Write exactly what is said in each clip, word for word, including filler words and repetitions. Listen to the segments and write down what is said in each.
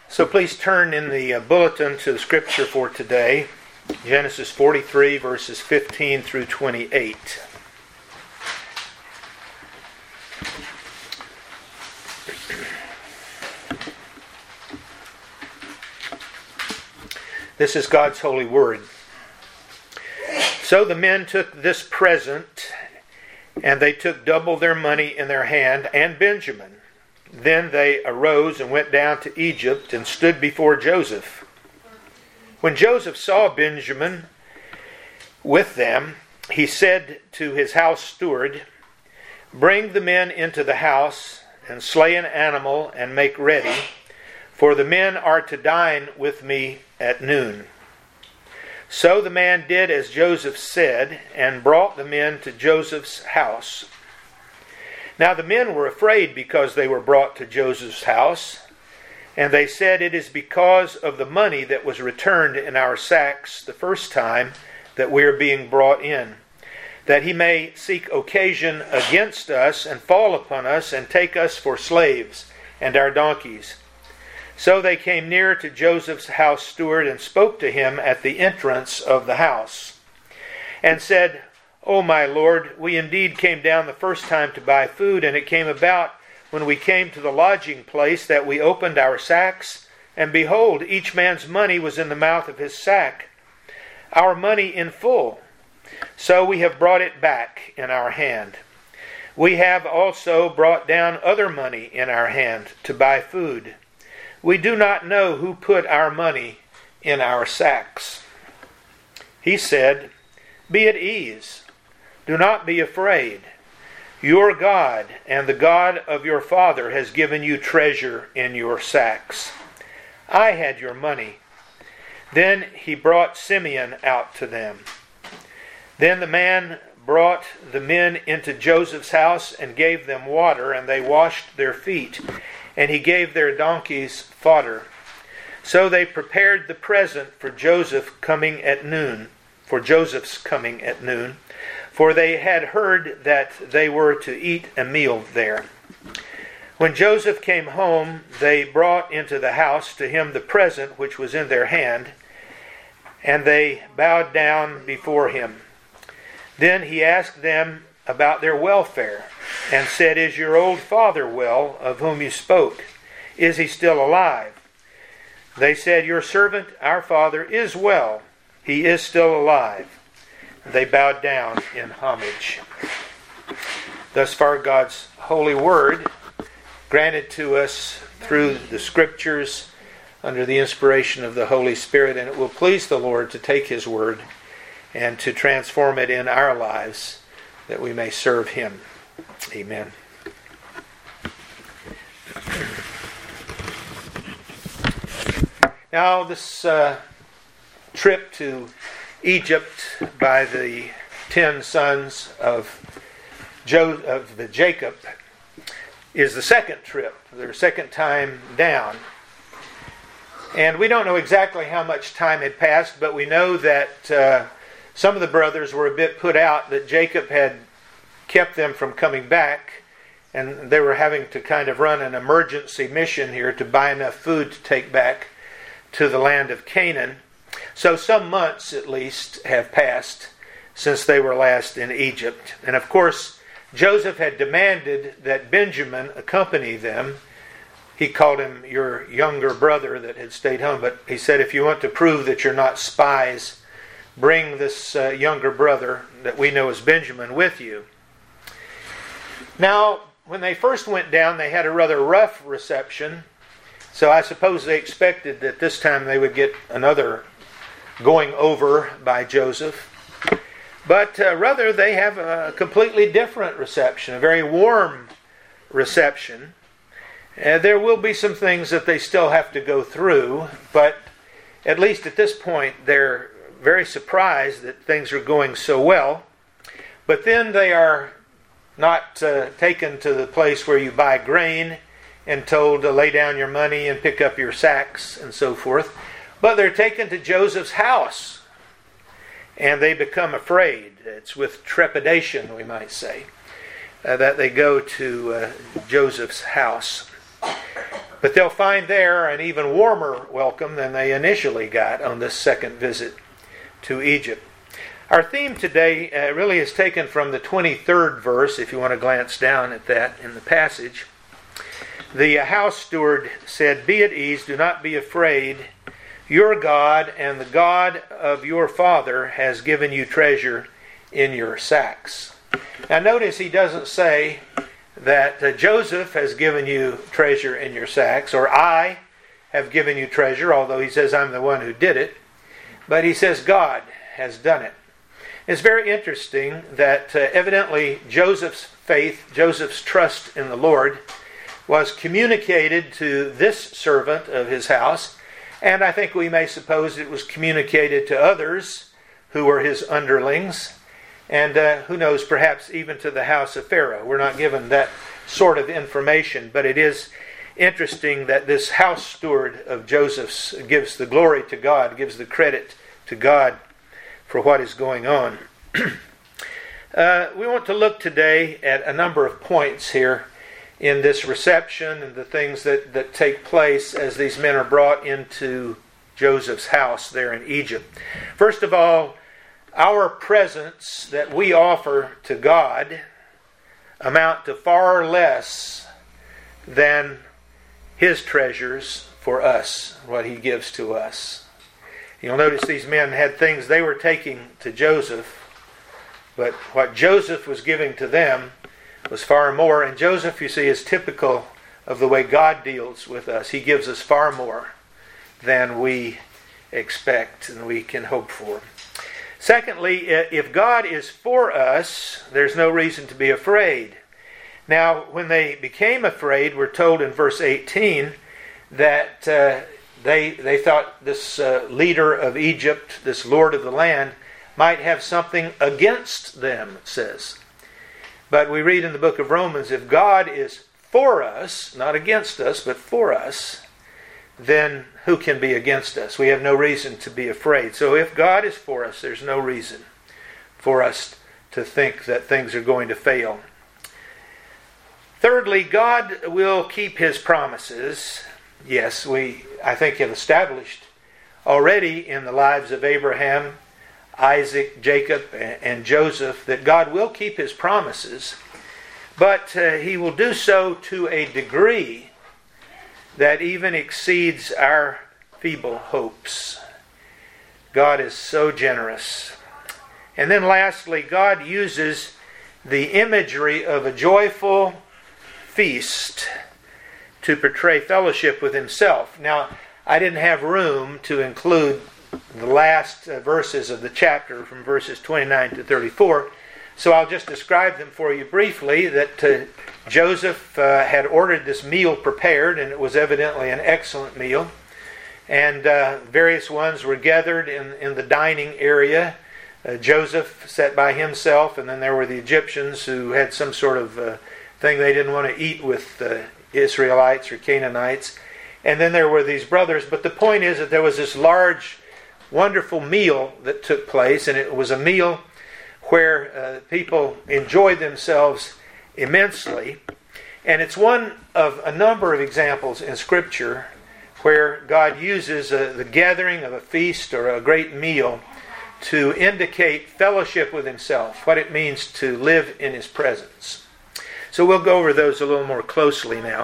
So please turn in the uh, bulletin to the scripture for today, Genesis forty-three, verses fifteen through twenty-eight. This is God's holy word. So the men took this present, and they took double their money in their hand, and Benjamin. Then they arose and went down to Egypt and stood before Joseph. When Joseph saw Benjamin with them, he said to his house steward, "Bring the men into the house and slay an animal and make ready, for the men are to dine with me at noon." So the man did as Joseph said and brought the men to Joseph's house. Now the men were afraid because they were brought to Joseph's house, and they said, "It is because of the money that was returned in our sacks the first time that we are being brought in, that he may seek occasion against us and fall upon us and take us for slaves and our donkeys." So they came near to Joseph's house steward and spoke to him at the entrance of the house, and said, "O my lord, we indeed came down the first time to buy food, and it came about when we came to the lodging place that we opened our sacks, and behold, each man's money was in the mouth of his sack, our money in full. So we have brought it back in our hand. We have also brought down other money in our hand to buy food. We do not know who put our money in our sacks." He said, "Be at ease. Do not be afraid. Your God and the God of your father has given you treasure in your sacks. I had your money." Then he brought Simeon out to them. Then the man brought the men into Joseph's house and gave them water, and they washed their feet, and he gave their donkeys fodder. So they prepared the present for Joseph coming at noon, for Joseph's coming at noon, for they had heard that they were to eat a meal there. When Joseph came home, they brought into the house to him the present which was in their hand, and they bowed down before him. Then he asked them about their welfare, and said, "Is your old father well, of whom you spoke? Is he still alive?" They said, "Your servant, our father, is well. He is still alive." They bowed down in homage. Thus far, God's holy word, granted to us through the Scriptures under the inspiration of the Holy Spirit, and it will please the Lord to take His word and to transform it in our lives, that we may serve Him. Amen. Now, this uh, trip to Egypt by the ten sons of, jo- of Jacob is the second trip, their second time down. And we don't know exactly how much time had passed, but we know that uh, some of the brothers were a bit put out that Jacob had kept them from coming back, and they were having to kind of run an emergency mission here to buy enough food to take back to the land of Canaan. So some months at least have passed since they were last in Egypt. And of course, Joseph had demanded that Benjamin accompany them. He called him your younger brother that had stayed home, but he said, "If you want to prove that you're not spies, bring this uh, younger brother that we know as Benjamin with you." Now, when they first went down, they had a rather rough reception. So I suppose they expected that this time they would get another going over by Joseph. But uh, rather, they have a completely different reception, a very warm reception. Uh, there will be some things that they still have to go through, but at least at this point, they're very surprised that things are going so well. But then they are not uh, taken to the place where you buy grain and told to lay down your money and pick up your sacks and so forth. But they're taken to Joseph's house, and they become afraid. It's with trepidation, we might say, uh, that they go to uh, Joseph's house. But they'll find there an even warmer welcome than they initially got on this second visit to Egypt. Our theme today uh, really is taken from the twenty-third verse, if you want to glance down at that in the passage. The house steward said, "Be at ease, do not be afraid. Your God and the God of your father has given you treasure in your sacks." Now notice he doesn't say that uh, Joseph has given you treasure in your sacks, or I have given you treasure, although he says I'm the one who did it. But he says God has done it. It's very interesting that uh, evidently Joseph's faith, Joseph's trust in the Lord was communicated to this servant of his house, and I think we may suppose it was communicated to others who were his underlings, and uh, who knows, perhaps even to the house of Pharaoh. We're not given that sort of information, but it is interesting that this house steward of Joseph's gives the glory to God, gives the credit to God for what is going on. uh, we want to look today at a number of points here in this reception and the things that, that take place as these men are brought into Joseph's house there in Egypt. First of all, our presents that we offer to God amount to far less than His treasures for us, what He gives to us. You'll notice these men had things they were taking to Joseph, but what Joseph was giving to them was far more. And Joseph, you see, is typical of the way God deals with us. He gives us far more than we expect and we can hope for. Secondly, if God is for us, there's no reason to be afraid. Now, when they became afraid, we're told in verse eighteen that uh, they they thought this uh, leader of Egypt, this lord of the land, might have something against them, it says. But we read in the book of Romans, if God is for us, not against us, but for us, then who can be against us? We have no reason to be afraid. So if God is for us, there's no reason for us to think that things are going to fail. Thirdly, God will keep His promises. Yes, we, I think, have established already in the lives of Abraham, Isaac, Jacob, and Joseph that God will keep His promises, but uh, He will do so to a degree that even exceeds our feeble hopes. God is so generous. And then lastly, God uses the imagery of a joyful feast to portray fellowship with Himself. Now, I didn't have room to include the last uh, verses of the chapter from verses twenty-nine to thirty-four, so I'll just describe them for you briefly. That uh, Joseph uh, had ordered this meal prepared, and it was evidently an excellent meal. And uh, various ones were gathered in, in the dining area. Uh, Joseph sat by himself, and then there were the Egyptians who had some sort of uh, thing they didn't want to eat with uh, Israelites or Canaanites. And then there were these brothers. But the point is that there was this large, wonderful meal that took place, and it was a meal where uh, people enjoyed themselves immensely. And it's one of a number of examples in Scripture where God uses uh, the gathering of a feast or a great meal to indicate fellowship with Himself, what it means to live in His presence. So we'll go over those a little more closely now.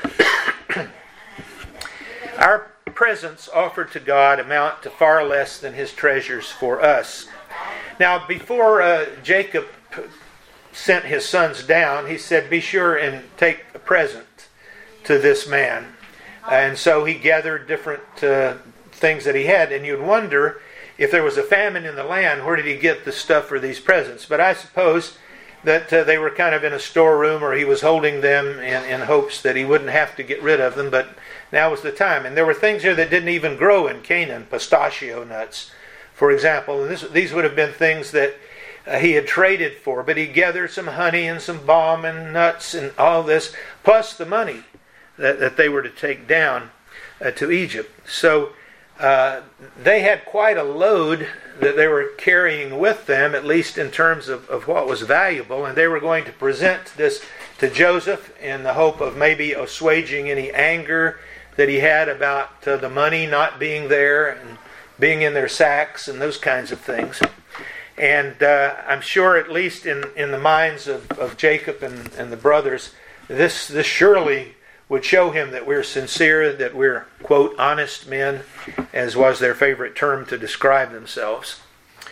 Our presents offered to God amount to far less than His treasures for us. Now, before uh, Jacob sent his sons down, he said, be sure and take a present to this man. And so he gathered different uh, things that he had. And you'd wonder, if there was a famine in the land, where did he get the stuff for these presents? But I suppose that uh, they were kind of in a storeroom, or he was holding them in, in hopes that he wouldn't have to get rid of them. But now was the time. And there were things here that didn't even grow in Canaan. Pistachio nuts, for example. And this, these would have been things that uh, he had traded for. But he gathered some honey and some balm and nuts and all this, plus the money that, that they were to take down uh, to Egypt. So uh, they had quite a load that they were carrying with them, at least in terms of, of what was valuable. And they were going to present this to Joseph in the hope of maybe assuaging any anger that he had about uh, the money not being there and being in their sacks and those kinds of things. And uh, I'm sure, at least in, in the minds of, of Jacob and, and the brothers, this, this surely would show him that we're sincere, that we're, quote, honest men, as was their favorite term to describe themselves.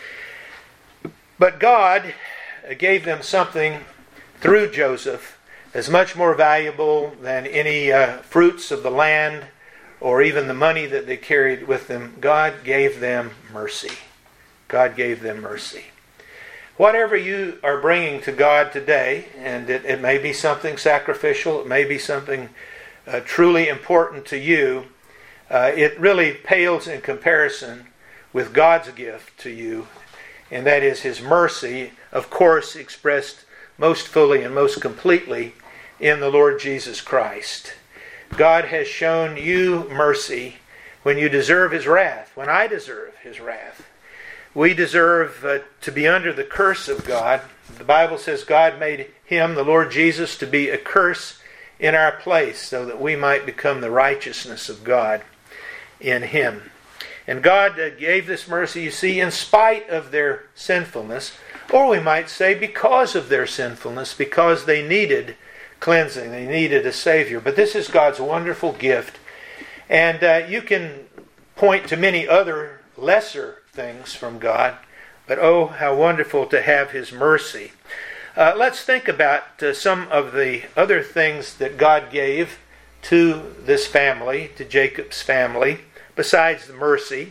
But God gave them something through Joseph as much more valuable than any uh, fruits of the land or even the money that they carried with them. God gave them mercy. God gave them mercy. Whatever you are bringing to God today, and it, it may be something sacrificial, it may be something uh, truly important to you, uh, it really pales in comparison with God's gift to you, and that is His mercy, of course, expressed most fully and most completely in the Lord Jesus Christ. God has shown you mercy when you deserve His wrath, when I deserve His wrath. We deserve uh, to be under the curse of God. The Bible says God made Him, the Lord Jesus, to be a curse in our place so that we might become the righteousness of God in Him. And God uh, gave this mercy, you see, in spite of their sinfulness, or we might say because of their sinfulness, because they needed cleansing, they needed a Savior. But this is God's wonderful gift. And uh, you can point to many other lesser things from God, but oh, how wonderful to have His mercy. Uh, let's think about uh, some of the other things that God gave to this family, to Jacob's family, besides the mercy.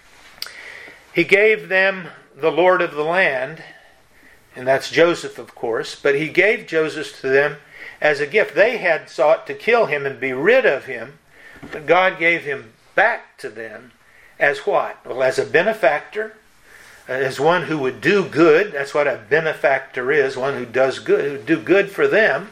He gave them the Lord of the land, and that's Joseph, of course, but He gave Joseph to them as a gift. They had sought to kill him and be rid of him, but God gave him back to them as what? Well, as a benefactor, as one who would do good. That's what a benefactor is, one who does good, who would do good for them.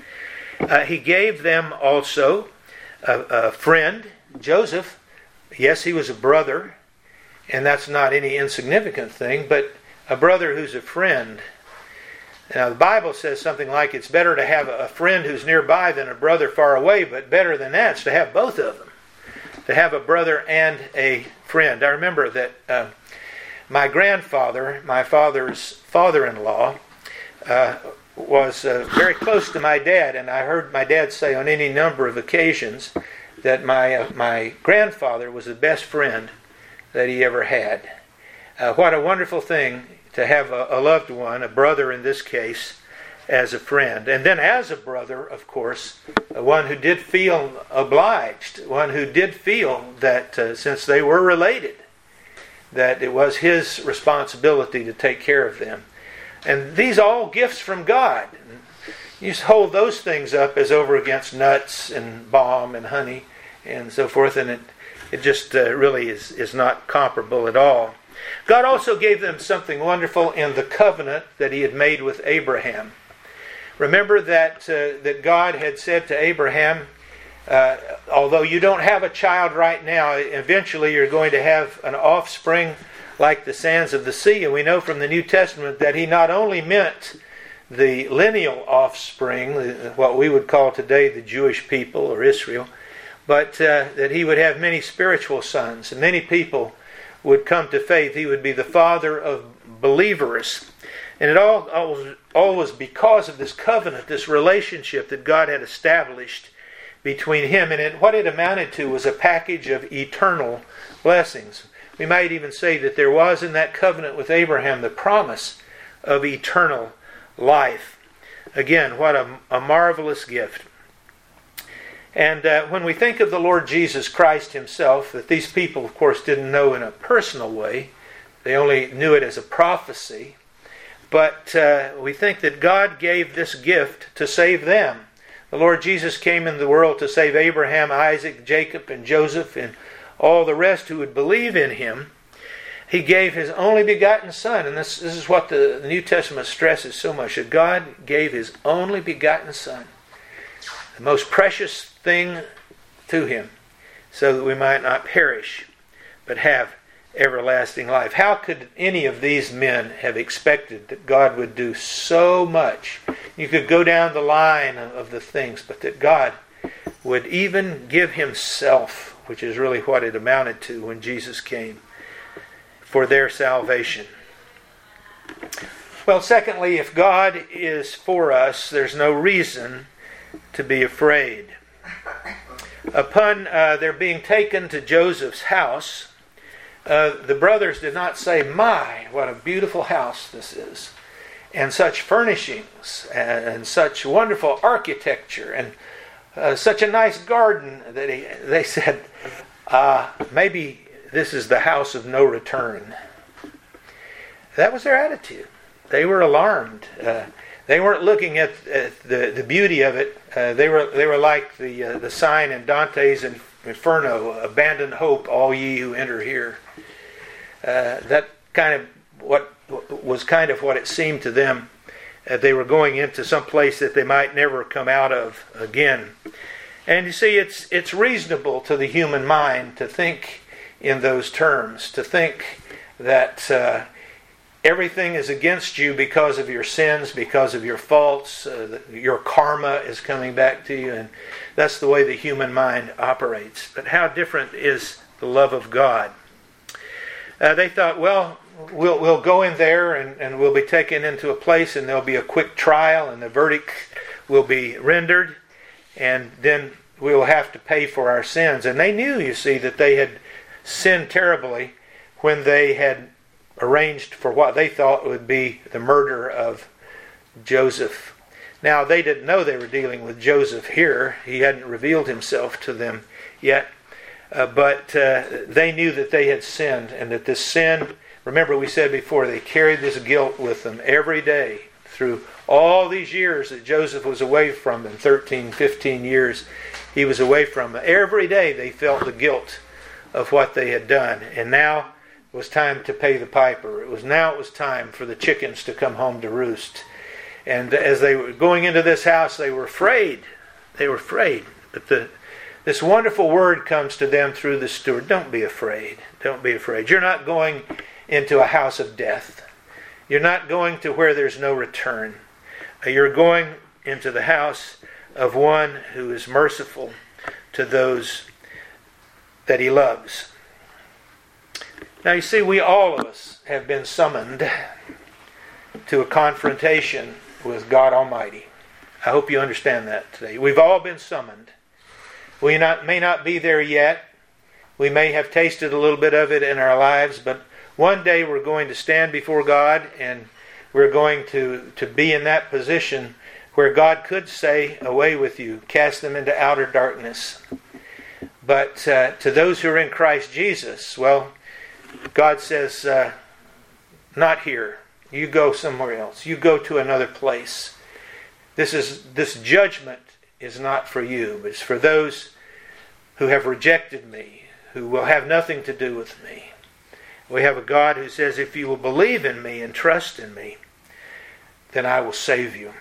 Uh, he gave them also a, a friend, Joseph. Yes, he was a brother, and that's not any insignificant thing, but a brother who's a friend. Now, the Bible says something like it's better to have a friend who's nearby than a brother far away, but better than that is to have both of them. To have a brother and a friend. I remember that uh, my grandfather, my father's father-in-law, uh, was uh, very close to my dad, and I heard my dad say on any number of occasions that my uh, my grandfather was the best friend that he ever had. Uh, what a wonderful thing to have a, a loved one, a brother in this case, as a friend. And then as a brother, of course, one who did feel obliged, one who did feel that uh, since they were related, that it was his responsibility to take care of them. And these are all gifts from God. You just hold those things up as over against nuts and balm and honey and so forth, and it, it just uh, really is, is not comparable at all. God also gave them something wonderful in the covenant that He had made with Abraham. Remember that uh, that God had said to Abraham, uh, although you don't have a child right now, eventually you're going to have an offspring like the sands of the sea. And we know from the New Testament that He not only meant the lineal offspring, what we would call today the Jewish people or Israel, but uh, that He would have many spiritual sons, and many people would come to faith. He would be the father of believers. And it all, all, all was because of this covenant, this relationship that God had established between Him. And it, what it amounted to was a package of eternal blessings. We might even say that there was in that covenant with Abraham the promise of eternal life. Again, what a, a marvelous gift. And uh, when we think of the Lord Jesus Christ Himself, that these people, of course, didn't know in a personal way. They only knew it as a prophecy. But uh, we think that God gave this gift to save them. The Lord Jesus came into the world to save Abraham, Isaac, Jacob, and Joseph, and all the rest who would believe in Him. He gave His only begotten Son. And this, this is what the, the New Testament stresses so much, that God gave His only begotten Son, the most precious thing to Him, so that we might not perish, but have everlasting life. How could any of these men have expected that God would do so much? You could go down the line of the things, but that God would even give himself, which is really what it amounted to when Jesus came, for their salvation. Well, secondly, if God is for us, there's no reason to be afraid. Upon uh, their being taken to Joseph's house, uh, the brothers did not say, "My, what a beautiful house this is, and such furnishings, and, and such wonderful architecture, and uh, such a nice garden." That he, they said, uh, "Maybe this is the house of no return." That was their attitude. They were alarmed. Uh, they weren't looking at, at the, the beauty of it. Uh, they were they were like the uh, the sign in Dante's Inferno: "Abandon hope, all ye who enter here." Uh, that kind of what was kind of what it seemed to them. Uh, they were going into some place that they might never come out of again. And you see, it's it's reasonable to the human mind to think in those terms, to think that uh, everything is against you because of your sins, because of your faults. Uh, your karma is coming back to you, and that's the way the human mind operates. But how different is the love of God? Uh, they thought, well, we'll we'll go in there and, and we'll be taken into a place, and there'll be a quick trial, and the verdict will be rendered, and then we'll have to pay for our sins. And they knew, you see, that they had sinned terribly when they had arranged for what they thought would be the murder of Joseph. Now, they didn't know they were dealing with Joseph here. He hadn't revealed himself to them yet. Uh, but uh, they knew that they had sinned, and that this sin, remember we said before, they carried this guilt with them every day through all these years that Joseph was away from them, thirteen, fifteen years he was away from them. Every day they felt the guilt of what they had done, and now it was time to pay the piper. It was now it was time for the chickens to come home to roost. And as they were going into this house, they were afraid. They were afraid. But the this wonderful word comes to them through the steward. Don't be afraid. Don't be afraid. You're not going into a house of death. You're not going to where there's no return. You're going into the house of one who is merciful to those that he loves. Now you see, we all of us have been summoned to a confrontation with God Almighty. I hope you understand that today. We've all been summoned. We not, may not be there yet. We may have tasted a little bit of it in our lives, but one day we're going to stand before God, and we're going to, to be in that position where God could say, "Away with you, cast them into outer darkness." But uh, to those who are in Christ Jesus, well, God says, uh, "Not here. You go somewhere else. You go to another place. This is this judgment is not for you, but it's for those who have rejected me, who will have nothing to do with me." We have a God who says, "If you will believe in me and trust in me, then I will save you."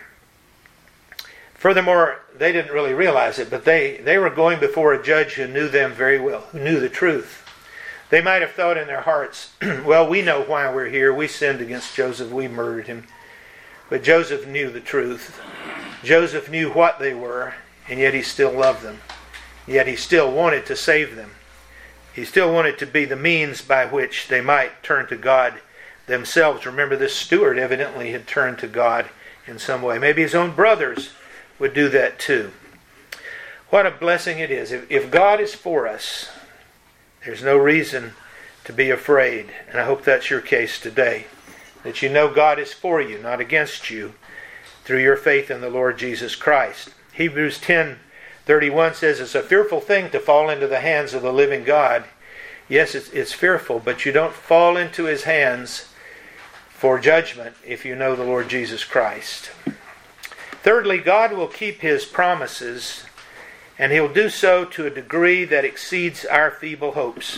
Furthermore, they didn't really realize it, but they, they were going before a judge who knew them very well, who knew the truth. They might have thought in their hearts, "Well, we know why we're here. We sinned against Joseph. We murdered him." But Joseph knew the truth. Joseph knew what they were, and yet he still loved them. Yet he still wanted to save them. He still wanted to be the means by which they might turn to God themselves. Remember, this steward evidently had turned to God in some way. Maybe his own brothers would do that too. What a blessing it is. If, if God is for us, there's no reason to be afraid. And I hope that's your case today. That you know God is for you, not against you, through your faith in the Lord Jesus Christ. Hebrews ten thirty-one says it's a fearful thing to fall into the hands of the living God. Yes, it's, it's fearful, but you don't fall into his hands for judgment if you know the Lord Jesus Christ. Thirdly, God will keep his promises, and he'll do so to a degree that exceeds our feeble hopes.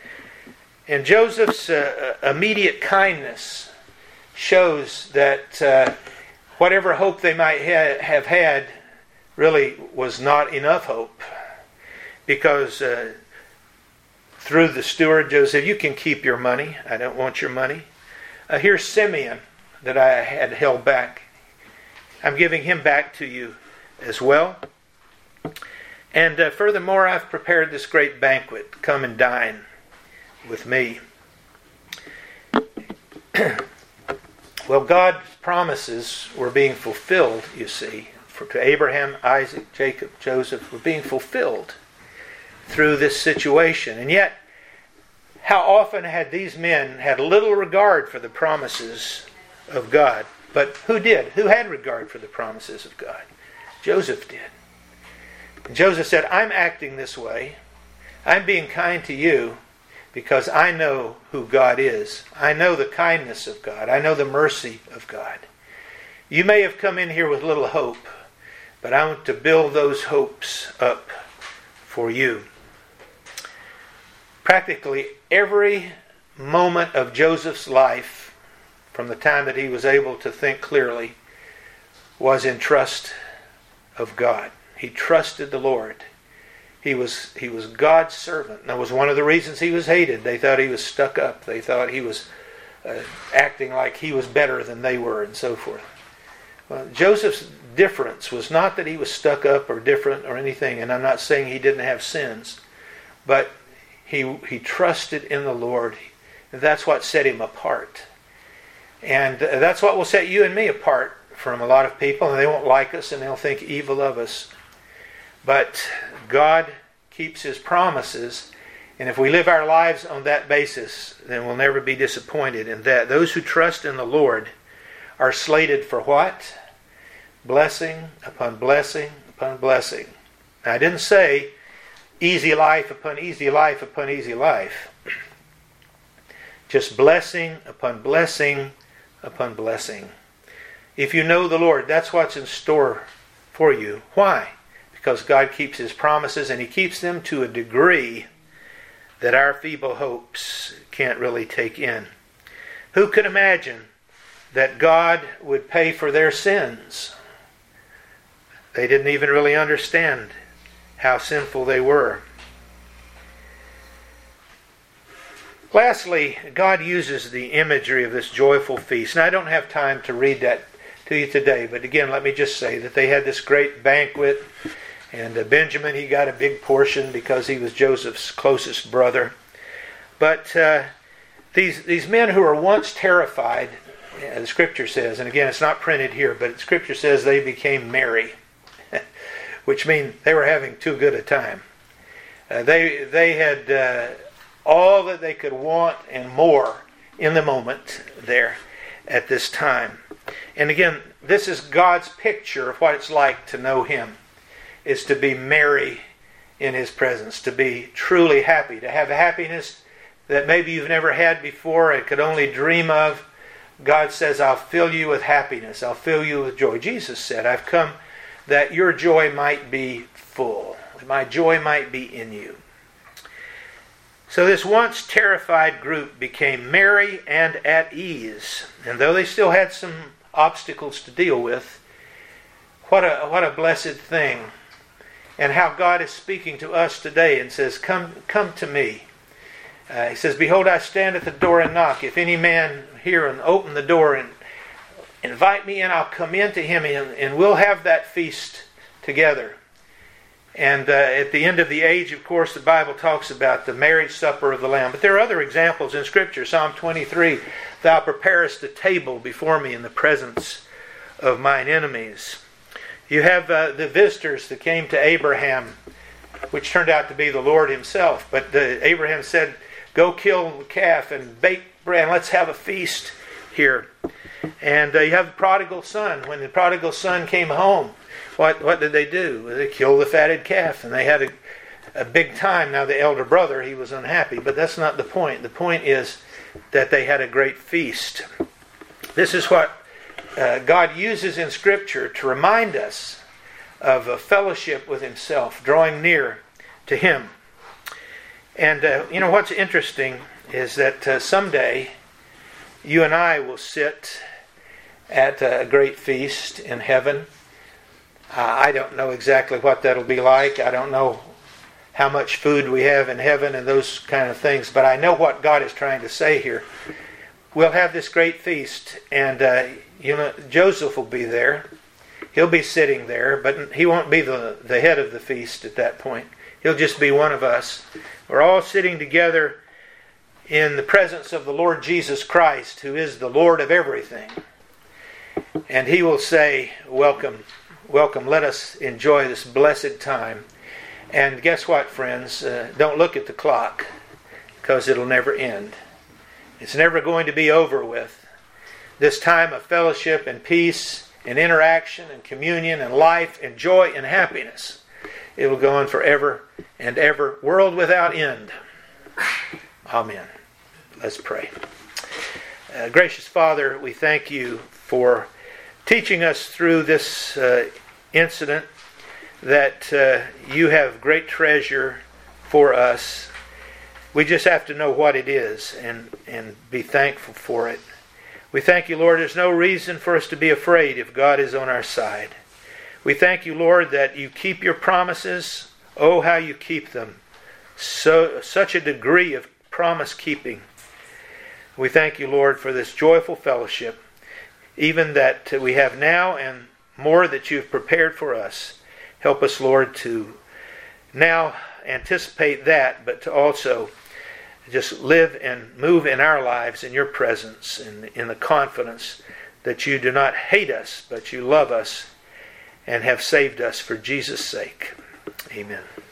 And Joseph's uh, immediate kindness shows that uh, whatever hope they might ha- have had really was not enough hope. Because uh, through the steward, Joseph, "You can keep your money. I don't want your money. Uh, here's Simeon that I had held back. I'm giving him back to you as well." And uh, furthermore, I've prepared this great banquet. Come and dine with me. Well, God's promises were being fulfilled, you see, for to Abraham, Isaac, Jacob, Joseph, were being fulfilled through this situation. And yet, how often had these men had little regard for the promises of God? But who did? Who had regard for the promises of God? Joseph did. And Joseph said, I'm acting this way. I'm being kind to you because I know who God is. I know the kindness of God. I know the mercy of God. You may have come in here with little hope, but I want to build those hopes up for you. Practically every moment of Joseph's life, from the time that he was able to think clearly, was in trust of God. He trusted the Lord. He was he was God's servant. That was one of the reasons he was hated. They thought he was stuck up. They thought he was uh, acting like he was better than they were, and so forth. Well, Joseph's difference was not that he was stuck up or different or anything, and I'm not saying he didn't have sins, but he he trusted in the Lord. That's what set him apart. And that's what will set you and me apart from a lot of people, and they won't like us and they'll think evil of us. But God keeps His promises, and if we live our lives on that basis, then we'll never be disappointed in that. Those who trust in the Lord are slated for what? Blessing upon blessing upon blessing. Now, I didn't say easy life upon easy life upon easy life. Just blessing upon blessing upon blessing. If you know the Lord, that's what's in store for you. Why? Because God keeps His promises, and He keeps them to a degree that our feeble hopes can't really take in. Who could imagine that God would pay for their sins? They didn't even really understand how sinful they were. Lastly, God uses the imagery of this joyful feast. Now, I don't have time to read that to you today, but again, let me just say that they had this great banquet, and uh, Benjamin, he got a big portion because he was Joseph's closest brother. But uh, these these men who were once terrified, uh, the Scripture says, and again, it's not printed here, but the Scripture says they became merry, which means they were having too good a time. Uh, they they had uh, all that they could want and more in the moment there at this time. And again, this is God's picture of what it's like to know Him, is to be merry in His presence, to be truly happy, to have a happiness that maybe you've never had before and could only dream of. God says, I'll fill you with happiness. I'll fill you with joy. Jesus said, I've come that your joy might be full. That my joy might be in you. So this once terrified group became merry and at ease. And though they still had some obstacles to deal with, what a what a blessed thing. And how God is speaking to us today and says, Come come to me. Uh, he says, Behold, I stand at the door and knock. If any man hear and open the door and invite me in, I'll come in to him, and, and we'll have that feast together. And uh, at the end of the age, of course, the Bible talks about the marriage supper of the Lamb. But there are other examples in Scripture. Psalm twenty-three, Thou preparest a table before me in the presence of mine enemies. You have uh, the visitors that came to Abraham, which turned out to be the Lord Himself. But the, Abraham said, Go kill the calf and bake bread, and let's have a feast here. And uh, you have the prodigal son. When the prodigal son came home, What what did they do? They killed the fatted calf, and they had a, a big time. Now the elder brother, he was unhappy, but that's not the point. The point is that they had a great feast. This is what uh, God uses in Scripture to remind us of a fellowship with Himself, drawing near to Him. And uh, you know what's interesting is that uh, someday you and I will sit at a great feast in heaven. Uh, I don't know exactly what that'll be like. I don't know how much food we have in heaven and those kind of things. But I know what God is trying to say here. We'll have this great feast, and uh, you know Joseph will be there. He'll be sitting there, but he won't be the, the head of the feast at that point. He'll just be one of us. We're all sitting together in the presence of the Lord Jesus Christ, who is the Lord of everything. And He will say, welcome, welcome, let us enjoy this blessed time. And guess what, friends? Uh, don't look at the clock, because it'll never end. It's never going to be over with. This time of fellowship and peace and interaction and communion and life and joy and happiness, it will go on forever and ever, world without end. Amen. Let's pray. Uh, gracious Father, we thank You for teaching us through this uh, incident that uh, You have great treasure for us. We just have to know what it is and, and be thankful for it. We thank You, Lord, there's no reason for us to be afraid if God is on our side. We thank You, Lord, that You keep Your promises. Oh, how You keep them. So such a degree of promise keeping. We thank You, Lord, for this joyful fellowship, even that we have now and more that You've prepared for us. Help us, Lord, to now anticipate that, but to also just live and move in our lives in Your presence and in the confidence that You do not hate us, but You love us and have saved us for Jesus' sake. Amen.